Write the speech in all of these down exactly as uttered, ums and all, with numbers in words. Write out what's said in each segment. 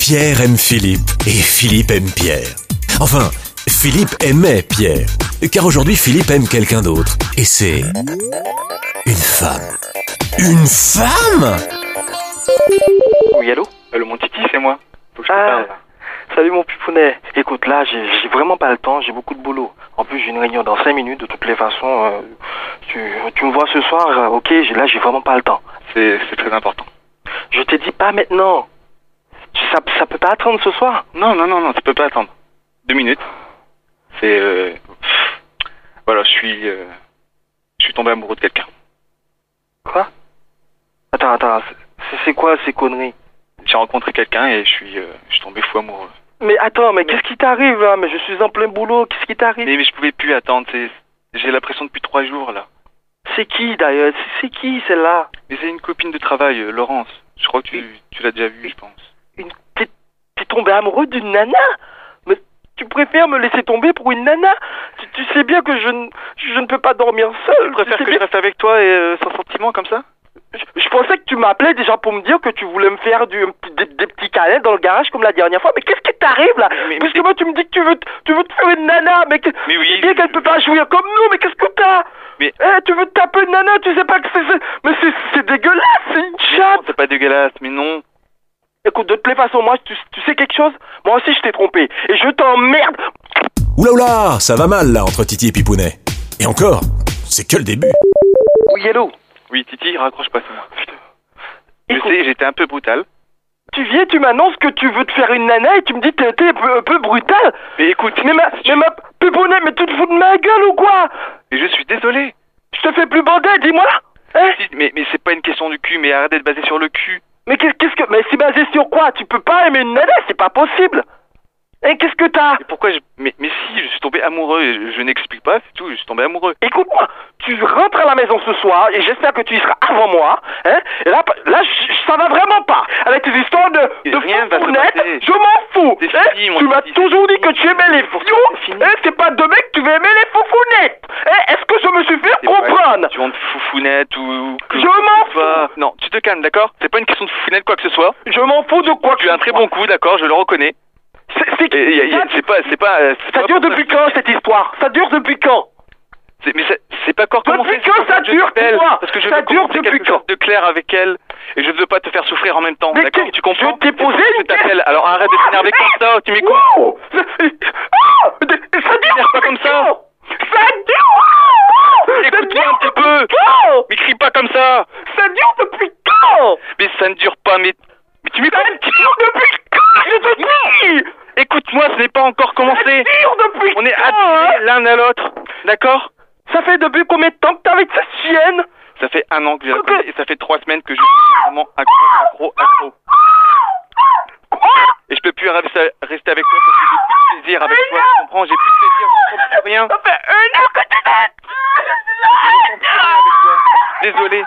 Pierre aime Philippe et Philippe aime Pierre. Enfin, Philippe aimait Pierre, car aujourd'hui Philippe aime quelqu'un d'autre. Et c'est... une femme. Une femme ? Oui, allô ? Allô, mon titi, c'est moi. Faut que je te Ah, parle. salut mon pipounet. Écoute, là, j'ai j'ai vraiment pas le temps, j'ai beaucoup de boulot. En plus, j'ai une réunion dans cinq minutes, de toutes les façons. Euh, tu, tu me vois ce soir, euh, ok, j'ai- là, j'ai vraiment pas le temps. C'est c'est très important. Je te dis pas maintenant. Tu- Ça, ça peut pas attendre ce soir ? Non, non, non, non, tu peux pas attendre. Deux minutes. C'est... Euh... pff, Voilà, je suis... Euh... Je suis tombé amoureux de quelqu'un. Quoi ? Attends, attends, c'est c'est quoi ces conneries ? J'ai rencontré quelqu'un et je suis, euh... je suis tombé fou amoureux. Mais attends, mais qu'est-ce qui t'arrive là ? Mais je suis en plein boulot, qu'est-ce qui t'arrive ? Mais, mais je pouvais plus attendre, c'est... J'ai la pression depuis trois jours, là. C'est qui d'ailleurs ? C'est- C'est qui celle-là ? Mais c'est une copine de travail, euh, Laurence. Je crois que tu, tu l'as déjà vue, je pense. Une... T'es t'es tombé amoureux d'une nana ? Mais tu préfères me laisser tomber pour une nana ? tu, tu sais bien que je, ne- je ne peux pas dormir seul. Tu préfères sais que bien- je reste avec toi et euh, sans sentiment comme ça? je, je pensais que tu m'appelais déjà pour me dire que tu voulais me faire du, un petit- des, des petits câlins dans le garage comme la dernière fois. Mais qu'est-ce qui t'arrive là ? Mais- mais- Parce que moi tu me dis que tu veux, t- tu veux te faire une nana, mais, que, Mais oui, tu sais bien je- qu'elle peut pas jouir comme nous, mais qu'est-ce que t'as ? Mais- Eh, tu veux te taper une nana, tu sais pas que c'est... c'est- Mais c'est c'est dégueulasse, c'est une Non, chatte. c'est pas dégueulasse, mais non. Écoute, de toutes les façons, moi, tu, tu sais quelque chose ? Moi aussi, je t'ai trompé. Et je t'emmerde. Oula oula, ça va mal là entre Titi et Pipounet. Et encore, c'est que le début. Oui, hello. Oui, Titi, raccroche pas, c'est moi. Je Écoute, sais, j'étais un peu brutal. tu viens, tu m'annonces que tu veux te faire une nana et tu me dis que t'es un peu, un peu brutal. Mais écoute, Mais ma, mais ma péponnette, mais tu te fous de ma gueule ou quoi ? mais je suis désolé. Je te fais plus bander, dis-moi. Hein ? Si, Mais, mais c'est pas une question du cul, mais arrête d'être basé sur le cul. Mais qu'est- qu'est-ce que... Mais c'est basé sur quoi ? Tu peux pas aimer une nana, c'est pas possible. Hein, qu'est-ce que t'as ? Et pourquoi je... mais, mais si, je suis tombé amoureux, et je, je n'explique pas, c'est tout, je suis tombé amoureux. Écoute-moi, tu rentres à la maison ce soir et j'espère que tu y seras avant moi, hein. Et là, là, je- ça va vraiment pas. Avec tes histoires de, Et de rien va se foufounettes, passer. je m'en fous. C'est hein. fini, mon Tu m'as petit, toujours c'est dit que fini. tu aimais les Pour fions, toi, c'est fini. hein. C'est pas demain que tu vas aimer les foufounettes. Hein. Est-ce que je me suis fait C'est pas comprendre ? une question de foufounette ou... que- Je m'en que pas. fous. Non, tu te calmes, d'accord? C'est pas une question de foufounette quoi que ce soit. Je m'en fous de quoi que Tu as un ce très soit. bon coup, d'accord, je le reconnais. C'est- c'est- Et y a- y a- ça, c'est pas... c'est pas... euh, c'est ça pas dure pour depuis ça- quand cette histoire ? Ça dure depuis quand ? c'est- Mais c'est- c'est pas encore commencé. Depuis c'est quand pour ça que je dure, t'appelle, dis-moi. Parce que je Ça veux dure commencer depuis quelque quand chose de clair avec elle. Et je ne veux pas te faire souffrir en même temps, Mais d'accord? qu'est- Tu comprends? je t'ai C'est pour posé ça que une je t'appelle. question. Alors arrête de t'énerver comme ça, tu m'écoutes? Wow. Ça ah ça dure T'énerve pas comme depuis ça. quand ? Ça dure wow. Ça Écoute-moi dure un petit depuis peu. quand ? Mais crie pas comme ça. Ça dure depuis quand ? Mais ça ne dure pas, mais... Mais tu Ça m'écoutes? dure depuis quand ? Je te dis. Écoute-moi, ce n'est pas encore Ça commencé. dure depuis On est quand, attirés hein ? l'un à l'autre, d'accord? Ça fait depuis combien de temps que t'es avec cette chienne ? Ça fait un an que je la Ok. connais et ça fait trois semaines que je suis vraiment accro, accro, accro. Quoi ? Et je peux plus rester rester avec toi parce que j'ai plus de plaisir avec Mais toi, non. tu comprends? J'ai plus de plaisir, je comprends plus rien. Ça fait un an que t'es avec Je comprends plus rien avec toi. Désolé.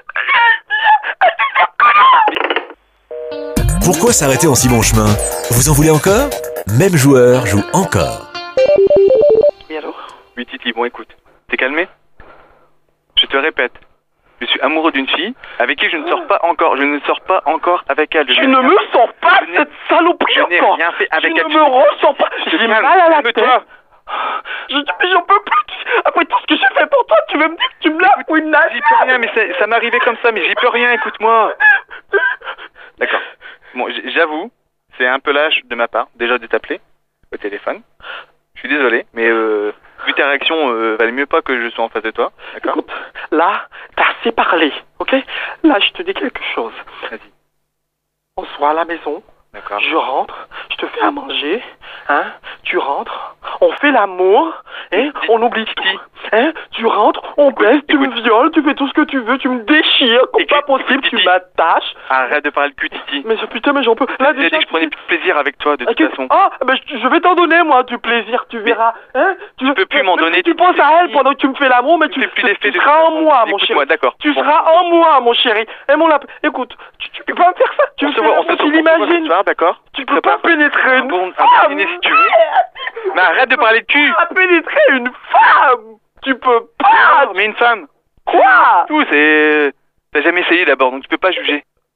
Pourquoi s'arrêter en si bon chemin? Vous en voulez encore? Même joueur joue encore. Oui, allô ? Oui, Titi, bon écoute, t'es calmé? Je te répète, je suis amoureux d'une fille avec qui je ne sors pas encore. Je ne sors pas encore avec elle. Je Tu n'ai ne rien- me sens pas Je n'ai- cette saloperie je n'ai encore. rien fait avec tu elle. ne me ressens pas. Je te J'ai calme, mal à la tête. calme-toi. Je, mais j'en peux plus. Après tout ce que j'ai fait pour toi, tu veux me dire que tu me laves pour une nana? J'y peux rien, mais ça, ça m'est arrivé comme ça, mais j'y peux rien, écoute-moi. D'accord. Bon, j- j'avoue, c'est un peu lâche de ma part, déjà de t'appeler au téléphone. Je suis désolé, mais euh, vu ta réaction, euh, valait mieux pas que je sois en face de toi, d'accord? Écoute, là, t'as assez parlé, ok? Là, je te dis quelque chose. Vas-y, On se voit à la maison, d'accord. je rentre, je te fais à manger, hein? Tu rentres, on fait l'amour, hein? On oublie tout, hein? Tu rentres, on baisse, tu me écoute. violes, tu fais tout ce que tu veux, tu me déchires, comme Écoute, pas possible, écoute, tu Titi. m'attaches. Arrête de parler de cul, Titi. Mais putain, mais j'en peux. Là, J'ai dit que je prenais plus de plaisir avec toi, de toute Ok. façon. Ah, ben je, je vais t'en donner moi du plaisir, tu verras. Hein tu peux plus m'en mais donner, Tu tu penses me à fais elle fi. pendant que tu me fais l'amour, mais Tu tu, me fais plus tu, d'effet tu de seras toute en façon. moi, mon Écoute-moi, chéri. d'accord. Tu Bon. seras en moi, mon chéri. Et mon lapin, écoute, tu, tu peux pas me faire ça. Tu On me se fais voit, on l'amour, se tu on se voit ce l'imagines. soir, d'accord? Tu peux pas pénétrer une bon- un femme. bon dîner si tu veux. Mais arrête de parler de cul. Tu peux pas pénétrer une femme. Tu peux pas. Mais une femme. Quoi? Tout, c'est... T'as jamais essayé d'abord, donc tu peux pas juger.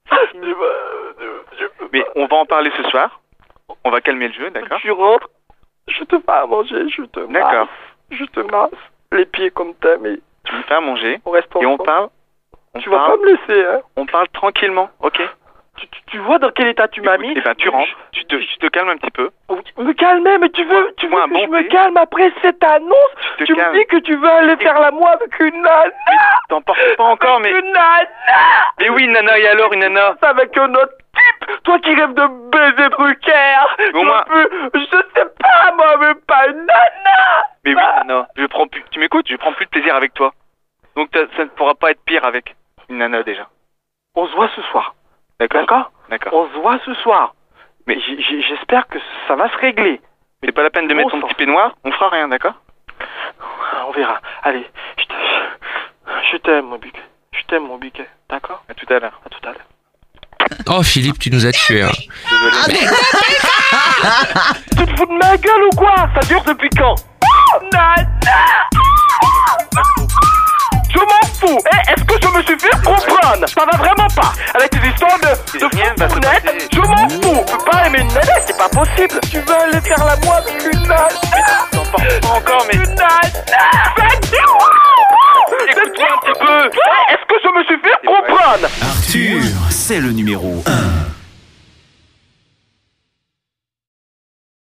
Mais on va en parler ce soir. On va calmer le jeu, d'accord? Tu rentres, je te fais à manger, je te masse. D'accord. Je te masse. Les pieds comme t'aimes et Tu me fais à manger. on reste Et on ensemble. parle. On Tu vas parle, pas me laisser, hein. on parle tranquillement, ok? Tu, tu, tu vois dans quel état tu m'as mis? Eh ben, tu rentres, tu te, tu te calmes un petit peu. Oui, me calmer, mais tu veux, tu veux Moi, un que bon je me thé. calme après cette annonce? Tu te Tu me calmes. dis que tu veux aller faire l'amour avec une nana? T'en portes pas encore, mais... Une nana! Mais oui, nana, et alors, une nana? C'est avec un autre type! Toi qui rêves de baiser Drucker! Mais au moins- Je sais pas, moi, mais pas une nana! Mais oui, nana, je prends plus... Tu m'écoutes? Je prends plus de plaisir avec toi. Donc t'as- ça ne pourra pas être pire avec une nana, déjà. On se voit ce soir. D'accord? D'accord? D'accord. On se voit ce soir. Mais- Mais j'- j'- j'espère que ça va se régler. C'est pas la peine de Bon mettre ton sang. petit peignoir, on fera rien, d'accord? On verra. Allez, je te- je t'aime, mon biquet. Je t'aime, mon biquet. D'accord? À tout à l'heure. À tout à l'heure. Oh Philippe, tu nous as tués. Hein. Désolé. Tu te fous de ma gueule ou quoi? Ça dure depuis quand? Nana! Je m'en fous! Eh, est-ce que je me suis fait comprendre? Ça va vraiment pas! Avec tes histoires de, de Rien va se fournettes, passer. je m'en fous! Je peux pas aimer une nana, c'est pas possible! Tu veux aller faire l'amour avec une nana? T'en portes pas encore, mais... Une nana! Écoute-moi un petit peu. Eh, est-ce que je me suis fait comprendre? Arthur, c'est le numéro un.